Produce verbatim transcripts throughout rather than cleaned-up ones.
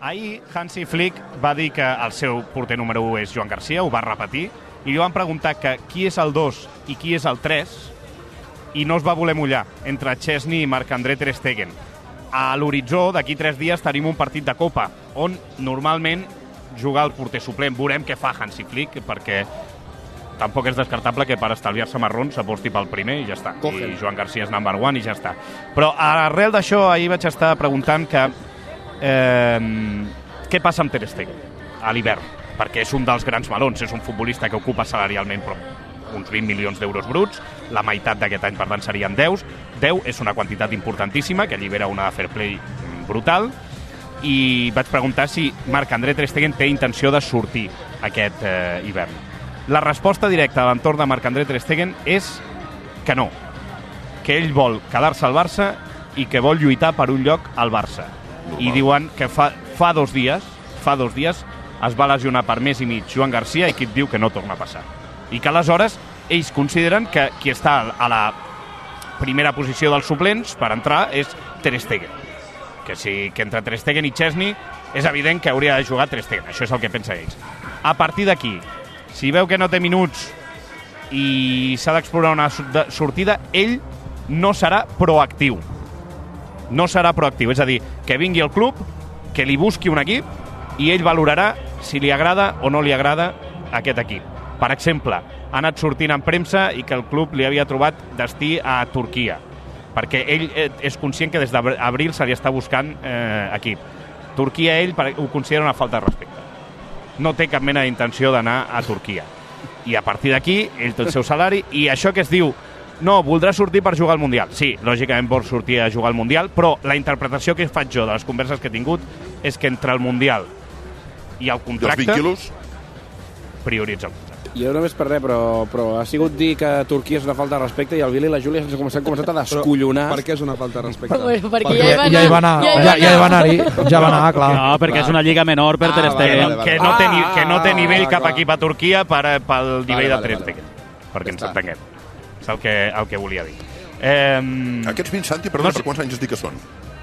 Ahir Hansi Flick va dir que el seu porter número u és Joan Garcia, ho va repetir, i li van preguntar que qui és el dos i qui és el tres, i no es va voler mullar entre Chesney i Marc-André Ter Stegen. A l'horitzó, d'aquí tres dies, tenim un partit de Copa, on normalment juga el porter suplent. Veurem què fa Hansi Flick, perquè tampoc és descartable que per estalviar-se marrons s'aposti pel primer i ja està. I Joan Garcia és number one i ja està. Però arrel d'això, ahir vaig estar preguntant que eh, què passa amb Ter Stegen a l'hivern, perquè és un dels grans melons, és un futbolista que ocupa salarialment però uns vint milions d'euros bruts, la meitat d'aquest any, per tant, serien deu. deu és una quantitat importantíssima, que allibera una fair play brutal, i vaig preguntar si Marc-André Ter Stegen té intenció de sortir aquest eh, hivern. La resposta directa a l'entorn de Marc-André Ter Stegen és que no, que ell vol quedar-se al Barça i que vol lluitar per un lloc al Barça. I diuen que fa, fa dos dies, fa dos dies es va lesionar per mes i mig Joan Garcia i qui et diu que no torna a passar. I que aleshores ells consideren que qui està a la primera posició dels suplents per entrar és Ter Stegen. Que si que entre Ter Stegen i Chesney és evident que hauria de jugar Ter Stegen. Això és el que pensa ells. A partir d'aquí, si veu que no té minuts i s'ha d'explorar una sortida, ell no serà proactiu. No serà proactiu. És a dir, que vingui al club, que li busqui un equip i ell valorarà si li agrada o no li agrada aquest equip. Per exemple, ha anat sortint en premsa i que el club li havia trobat destí a Turquia, perquè ell és conscient que des d'abril se li està buscant eh, equip. Turquia, ell, ho considera una falta de respecte. No té cap mena d'intenció d'anar a Turquia. I a partir d'aquí, ell té el seu salari, i això que es diu, no, voldrà sortir per jugar al Mundial. Sí, lògicament vol sortir a jugar al Mundial, però la interpretació que faig jo de les converses que he tingut és que entre el Mundial i el contracte... I els vint quilos? Prioritza el contracte. Jo només per res, però, però ha sigut dir que Turquia és una falta de respecte i el Billy i la Júlia s'han començat, començat a descollonar. Per què és una falta de respecte? Bueno, perquè, perquè ja hi va anar. Ja hi va anar, ja va anar, clar. No, perquè és una lliga menor per Ter Stegen. Que no té, ni, que no té nivell cap equip a Turquia per, pel nivell de Ter Stegen. Perquè ens entenguem. És el que, el que volia dir. Eh, Aquests vint, Santi, perdona, no, per quants anys es diu que són?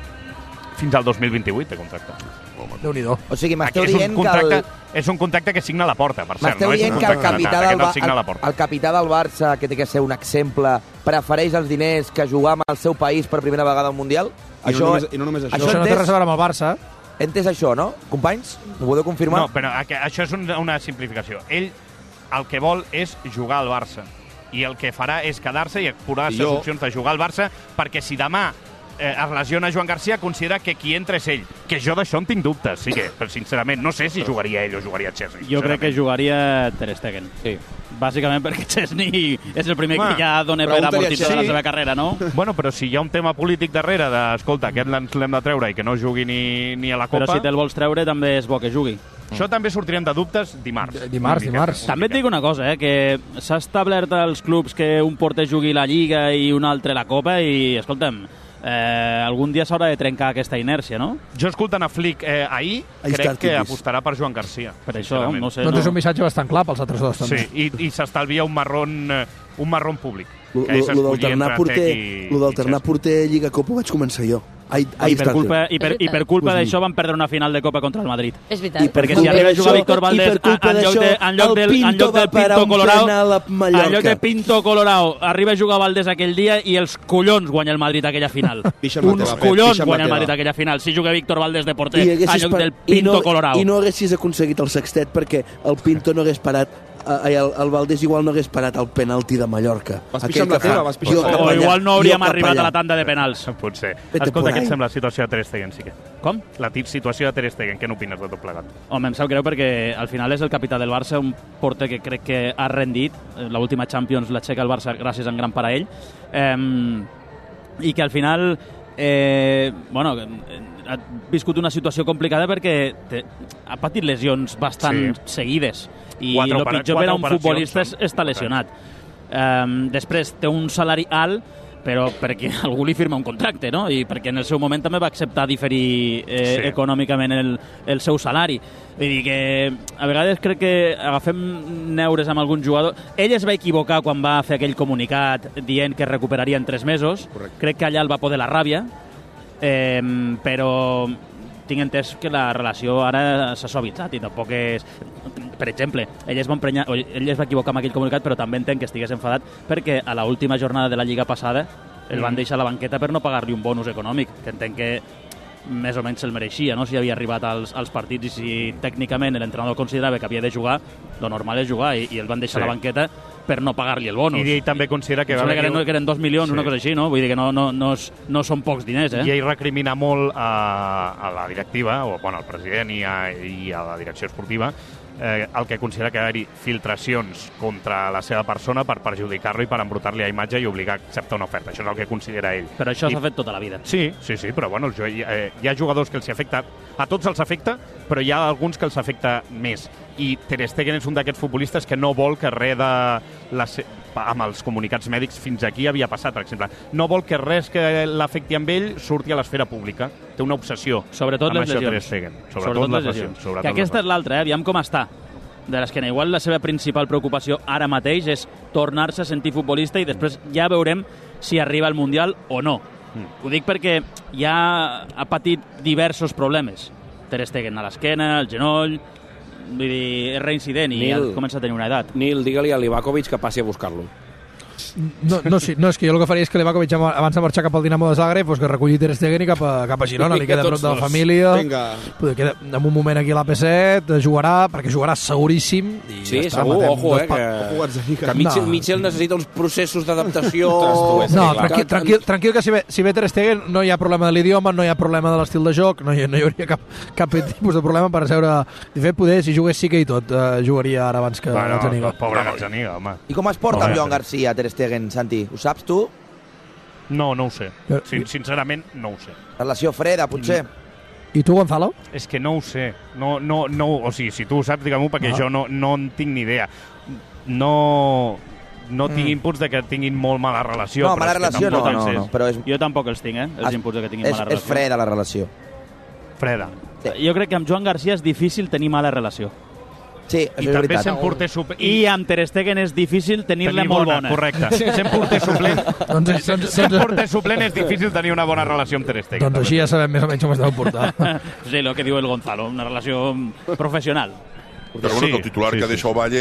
Fins al dos mil vint-i-vuit de contracte. Déu-n'hi-do. O sigui, m'esteu és dient un contracte, que... El... És un contracte que signa la Porta, per cert. M'esteu No és dient un que el contracte capità, de del, Natal, el, el, el capità del Barça, que té que ser un exemple, prefereix els diners que jugar amb el seu país per primera vegada al Mundial? I, això, no, només, I no només això. Això, això no té res a veure amb el Barça. He entès això, no? Companys, ho podeu confirmar? No, però això és una, una simplificació. Ell el que vol és jugar al Barça. I el que farà és quedar-se i explorar les jo... opcions de jugar al Barça, perquè si demà eh, es lesiona Joan Garcia, considera que qui entra és ell. Que jo d'això en tinc dubtes, sí que, però sincerament, no sé si jugaria ell o jugaria Chesney. Jo crec que jugaria Ter Stegen. Sí. Bàsicament perquè Chesney és el primer bueno, que ja dona per amortitzar sí. la seva carrera, no? Bueno, però si hi ha un tema polític darrere de, escolta, aquest l'hem de treure i que no jugui ni, ni a la Copa... Però si te'l vols treure també és bo que jugui. Això també sortirem de dubtes dimarts. Dimarts, dimarts. També et dic una cosa, eh, que s'ha establert als clubs que un porter jugui la Lliga i un altre la Copa i, escolta'm, eh, algun dia s'haurà de trencar aquesta inèrcia, no? Jo escoltant a Flick eh, ahir, ahí crec que apostarà per Joan Garcia. Per això, no sé. Doncs no. és un missatge bastant clar pels altres dos, també. Sí, i, i s'estalvia un marrón, un marrón públic. Lo, lo, lo d'alternar porter, lo d'alternar porter Lliga-Copa ho vaig començar jo. Ai, ai, I, per culpa, i, per, I per culpa d'això van perdre una final de Copa contra el Madrid. És veritat. I perquè si arriba a jugar Víctor Valdés en lloc, de, en lloc del, en lloc del Pinto Colorado, en lloc de Pinto Colorado, arriba a jugar Valdés aquell dia i els collons guanya el Madrid aquella final. Uns collons guanya el Madrid aquella final. Si juga Víctor Valdés de porter en lloc del Pinto no, Colorado. I no haguessis aconseguit el sextet perquè el Pinto no hagués parat el, el Valdés igual no hagués parat el penalti de Mallorca. Vas pixar amb la teva, vas pixar amb la teva. O igual no hauríem arribat a la tanda de penals. Potser. Escolta, què et sembla la situació de Ter Stegen, sí que? Com? La situació de Ter Stegen, què n'opines de tot plegat? Home, em sap greu perquè al final és el capità del Barça, un porter que crec que ha rendit. L'última Champions l'aixeca el Barça gràcies en gran part a ell. Eh, I que al final... Eh, bueno, ha viscut una situació complicada perquè té, ha patit lesions bastant sí. seguides i el pitjor per a un futbolista és estar lesionat. Um, després té un salari alt, però perquè algú li firma un contracte, no? I perquè en el seu moment també va acceptar diferir eh, sí. econòmicament el, el seu salari. Vull dir que a vegades crec que agafem neures amb algun jugador. Ell es va equivocar quan va fer aquell comunicat dient que es recuperaria en tres mesos. Correcte. Crec que allà el va poder la ràbia, eh, però tinc entès que la relació ara s'ha suavitzat i tampoc és... Per exemple, ell es va emprenyar, ell es va equivocar amb aquell comunicat, però també entenc que estigués enfadat perquè a l'última jornada de la Lliga passada el van deixar a la banqueta per no pagar-li un bonus econòmic, que entenc que més o menys se'l mereixia, no? Si havia arribat als, als partits i si tècnicament l'entrenador considerava que havia de jugar, lo normal és jugar, i, i el van deixar sí. a la banqueta per no pagar-li el bonus. I ell també considera que... Va que, eren, que eren dos milions, sí. una cosa així, no? Vull dir que no, no, no, és, no són pocs diners, eh? I ell recrimina molt a, a la directiva, o bueno, al president i a, i a la direcció esportiva, eh, el que considera que hi ha filtracions contra la seva persona per perjudicar-lo i per embrutar-li la imatge i obligar a acceptar una oferta. Això és el que considera ell. Però això I... s'ha fet tota la vida. Sí, sí, sí, però bueno, hi ha, hi ha jugadors que els afecta, a tots els afecta, però hi ha alguns que els afecta més. I Ter Stegen és un d'aquests futbolistes que no vol que res de... La, amb els comunicats mèdics fins aquí havia passat, per exemple. No vol que res que l'afecti amb ell surti a l'esfera pública. Té una obsessió sobretot amb les això lesions. Ter Stegen. Sobretot, sobretot les lesions. lesions. Sobretot que aquesta és l'altra, eh? Aviam com està. De l'esquena. Igual la seva principal preocupació ara mateix és tornar-se a sentir futbolista i després ja veurem si arriba al Mundial o no. Mm. Ho dic perquè ja ha patit diversos problemes. Ter Stegen a l'esquena, al genoll... Vull dir, és reincident i Nil, ja comença a tenir una edat. Nil, digue-li a Livakovic que passi a buscar-lo. No, no, sí, no, és que jo el que faria és que Livakovic, abans de marxar cap al Dinamo de Zagreb, pues que recolli Ter Stegen i cap a, cap a Girona, li queda prop de la família. Vinga. Queda en un moment aquí a l'A P set, jugarà, perquè jugarà seguríssim. I sí, ja està, segur, ojo, eh, pa... que, que Mitchell, no. Mitchell necessita uns processos d'adaptació... no, tranquil, tranquil, tranquil, que si ve, si ve Ter Stegen no hi ha problema de l'idioma, no hi ha problema de l'estil de joc, no hi, no hi hauria cap, cap tipus de problema per seure... De fet, poder, si jugués sí que i tot, uh, jugaria ara abans que bueno, Gazzaniga. Pobre Gazzaniga, home. I com es porta amb Joan Garcia, Ter Stegen, Santi? Ho saps tu? No, no ho sé. Sin sincerament, no ho sé. Relació freda, potser? I tu, Gonzalo? És que no ho sé. No, no, no, o sigui, si tu ho saps, digue-m'ho, perquè ah. jo no, no en tinc ni idea. No... No tinc mm. inputs de que tinguin molt mala relació. No, mala relació no, no, no, però és... Jo tampoc els tinc, eh, els inputs de que tinguin és, mala relació. És freda la relació. Freda. Sí. Jo crec que amb Joan Garcia és difícil tenir mala relació. Sí, això I és també veritat. sent porter suplent. I amb Ter Stegen és difícil tenir-la tenir molt bona. bona. Correcte. Sent porter suplent, doncs, sent porter suplent és difícil tenir una bona relació amb Ter Stegen. Doncs així ja sabem més o menys com es deu portar. Sí, el que diu el Gonzalo, una relació professional. Però bueno, sí, que el titular sí, que sí. deixa el Valle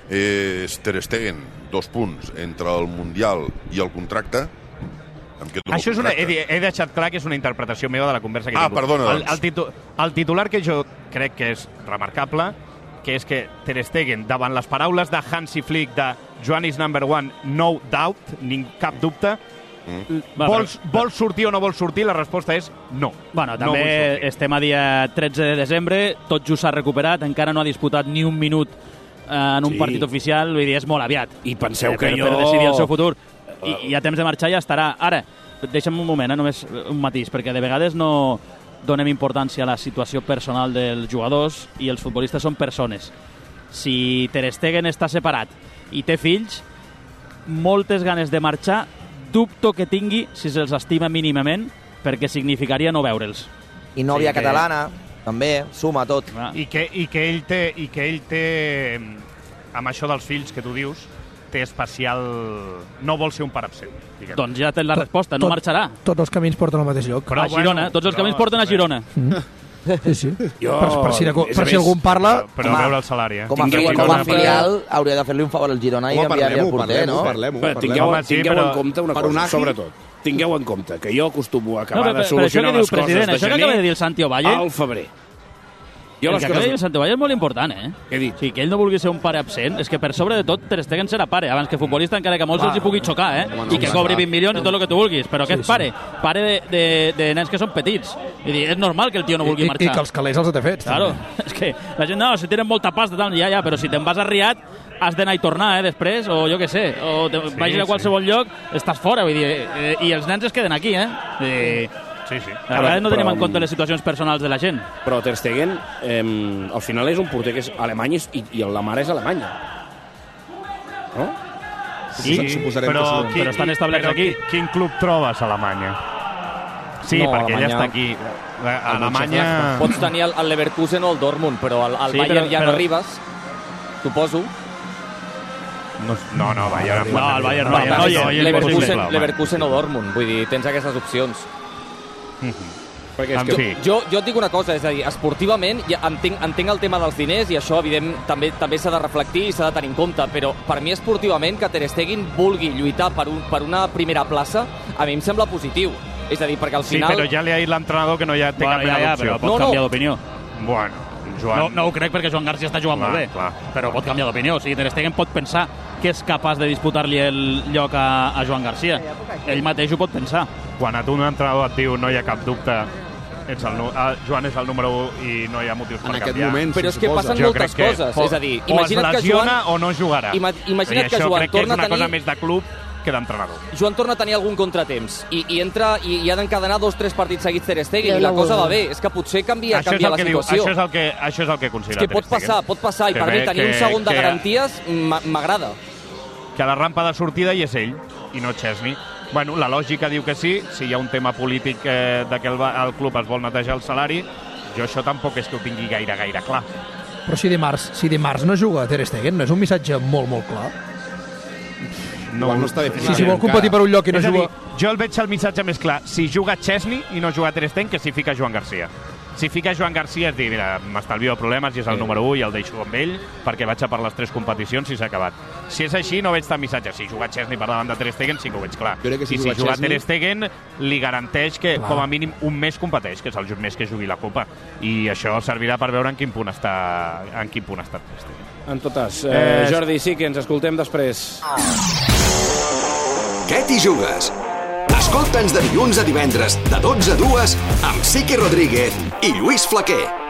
és Ter Stegen, dos punts entre el Mundial i el contracte. Em quedo Això és una, he, contracte. he deixat clar que és una interpretació meva de la conversa que he Ah, tingut. perdona, el, doncs. el, titu, el titular que jo crec que és remarcable, que és que Ter Stegen, davant les paraules de Hansi Flick de Joan is number one, no doubt, ni cap dubte, mm. vols, vols sortir o no vols sortir? La resposta és no. Bueno, no també estem a dia tretze de desembre, tot just s'ha recuperat, encara no ha disputat ni un minut en un sí. partit oficial, vull dir, és molt aviat. I penseu eh, que per, jo... Per decidir el seu futur. I, i a temps de marxar ja estarà. Ara, deixa'm un moment, eh, només un matís, perquè de vegades no donem importància a la situació personal dels jugadors i els futbolistes són persones. Si Ter Stegen està separat i té fills, moltes ganes de marxar, dubto que tingui si se'ls estima mínimament, perquè significaria no veure'ls. I nòvia Sí, que- catalana, també, suma tot. Ah. I que, i que ell té, i que ell té, amb això dels fills que tu dius, té especial... No vol ser un pare absent, diguem. Doncs ja tens la resposta, no tot, marxarà. Tots els camins porten al mateix lloc. Però a Girona, bueno, tots els però- camins porten a Girona. Sí, sí. Jo, per, per si, de, és a per si més, algú en parla... Però Home, veure el salari, eh? Com a, Tingueu fi, en com a compte- filial hauria de fer-li un favor al Girona i Home, enviar-li el parlem-ho, porter, parlem-ho, no? parlem-ho. Però parlem-ho. tingueu, Home, sí, tingueu però- en compte una per cosa, un agi- sobretot. Tingueu en compte que jo acostumo a No, acabar però, de però això que solucionar diu les coses president, de això que acaba de dir gener el Santi Ovalle, al febrer. Jo el les que acaba de dir el coses... Santi Ovalle és molt important, eh? Què he dit? O sigui, que ell no vulgui ser un pare absent, és que per sobre de tot Ter Stegen serà pare, abans que futbolista, encara que a molts els hi pugui xocar, eh? Home, no, I que clar, cobri clar. vint milions i tot el que tu vulguis, però aquest Sí, sí. pare, pare de, de, de nens que són petits. Vull dir, és normal que el tio no vulgui I, marxar. I que els calés els té fets. Claro, també. és que la gent, no, si tenen molta pasta, tal, ja, ja, però si te'n vas a Riad, has d'anar i tornar, eh, després, o jo què sé, o te, sí, vagis a qualsevol sí. lloc, estàs fora, vull dir, eh, i els nens es queden aquí, eh? Vull dir, Sí, sí. a vegades no Però- tenim en compte les situacions personals de la gent. Però Ter Stegen, eh, al final és un porter que és alemany i, i la mare és alemanya. No? Sí, Suposarem però, que sí. qui- Però estan establerts però aquí. qui- Quin club trobes a Alemanya? Sí, No, perquè ella Alemanya- està aquí. A Alemanya... Pots tenir el, el Leverkusen o el Dortmund, però al, al Sí, Bayern però- ja però- no arribes, suposo. No, no, no Bayern... No, el Bayern no, Bayern no, és no, impossible, Leverkusen, home. Leverkusen o Dortmund, vull dir, tens aquestes opcions. Perquè és En que... fi. Jo, jo et dic una cosa, és a dir, esportivament ja entenc, entenc el tema dels diners i això, evident, també també s'ha de reflectir i s'ha de tenir en compte, però per mi esportivament que Ter Stegen vulgui lluitar per, un, per una primera plaça, a mi em sembla positiu. És a dir, perquè al final... Sí, però ja li ha dit l'entrenador que no hi ha, té Bueno, cap mena ja, ja, d'opció. però pot No, no. canviar d'opinió. Bueno, Joan... No, no ho crec perquè Joan Garcia està jugant Clar, molt bé, clar. però pot canviar d'opinió. O sigui, Ter Stegen pot pensar que és capaç de disputar-li el lloc a, a Joan Garcia. Ell mateix ho pot pensar. Quan a tu un entrenador et diu no hi ha cap dubte, ets el, nu- ah, Joan és el número un i no hi ha motius per En aquest canviar. moment, Però és que suposa. passen Jo moltes crec que coses. o, És a dir, o es imagina't que lesiona Joan... o no jugarà. Ima- imagina't I que això Joan crec que és torna una a tenir- cosa més de club que d'entrenador. Joan torna a tenir algun contratemps i, i entra i, i ha d'encadenar dos o tres partits seguits Ter Stegen i la cosa va bé. És que potser canvia, Això és, canvia el la que diu, situació. això, és el que, això és el que considera És que pot Ter Stegen. passar, pot passar, i Que per mi ve tenir un que- segon de que- garanties m'a- m'agrada. Que la rampa de sortida hi és ell, i no Chesney. Bueno, la lògica diu que sí, si hi ha un tema polític eh, de que el, el club es vol netejar el salari, jo això tampoc és que ho tingui gaire, gaire clar. Però si dimarts, si dimarts no juga Ter Stegen, no és un missatge molt, molt clar? No, Igual no està Si, definit si vol competir per un lloc i no és a dir, juga... jo el veig el missatge més clar. Si juga Chesney i no juga Ter Stegen, que si fica Joan Garcia. Si fica Joan Garcia és dir, mira, m'estalvio de problemes i és el Sí. número un i el deixo amb ell perquè vaig a per les tres competicions i s'ha acabat. Si és així, no veig tant missatge. Si juga Chesney per davant de Ter Stegen, sí que ho veig clar. Jo crec que si I si juga juga Chesney- Ter Stegen, li garanteix que Clar. com a mínim un mes competeix, que és el mes que jugui la Copa. I això servirà per veure en quin punt està, en quin punt està Ter Stegen. En totes. Eh, Eh, Jordi, sí, que ens escoltem després. Què t'hi jugues? Escolta'ns de dilluns a divendres, de dotze a dues, amb Sique Rodríguez i Lluís Flaquer.